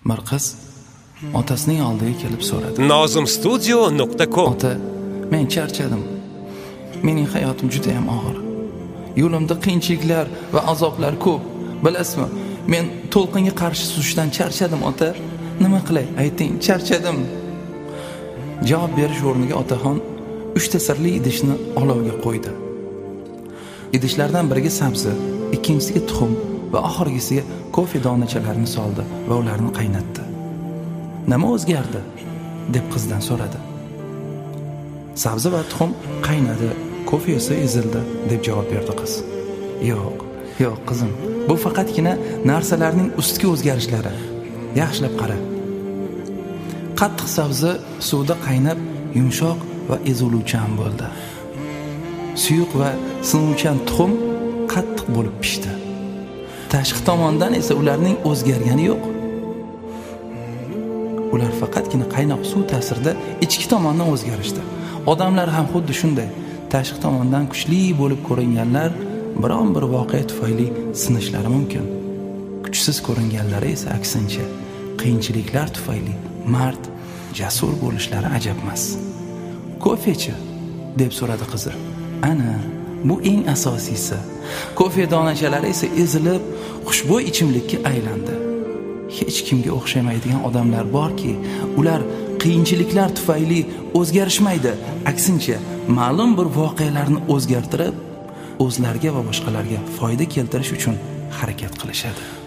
Bir qiz otasining oldiga kelib so'radi. Nozimstudio.com Ota, men charchadim. Mening hayotim juda ham og'ir. Yo'limda qiyinchiliklar va azoblar ko'p. Bilasizmi? Men to'lqinga qarshi suzishdan charchadim, ota. Nima qilay? Ayting, charchadim. Javob berish o'rniga otaxon 3 ta sirli idishni olovga qo'ydi. Idishlardan biriga sabzi, ikkinchisiga tuxum va oxirgisiga kofe donachalarini soldi va ularni qaynatdi. Nima o'zgardi? Deb qizdan so'radi. Sabzi va tuxum qaynadi, kofe esa ezildi, deb javob berdi qiz. Yo'q, qizim. Bu faqatgina narsalarning ustki o'zgarishlari. Yaxshilab qara. Qattiq sabzi suvda qaynab, yumshoq va eziluvchan bo'ldi. Suyuq va sinuvchan tuxum qattiq bo'lib pishdi. Tashqi tomondan esa ularning o'zgargani yo'q. Ular faqatgina qaynoq suv ta'sirida ichki tomondan o'zgarishdi. Odamlar ham xuddi shunday. Tashqi tomondan kuchli bo'lib ko'ringanlar biron bir voqea tufayli sinishlari mumkin. Kuchsiz ko'ringanlari esa aksincha, qiyinchiliklar tufayli mard, jasur bo'lishlari ajab emas. Kofechi deb so'radi qizi. Ana, bu eng asosiysi. Kofe donachalari esa ezilib, xushbo'y ichimlikka aylandi. Hech kimga o'xshamaydigan odamlar borki, ular qiyinchiliklar tufayli o'zgarishmaydi, aksincha, ma'lum bir voqealarni o'zgartirib, o'zlariga va boshqalarga foyda keltirish uchun harakat qilishadi.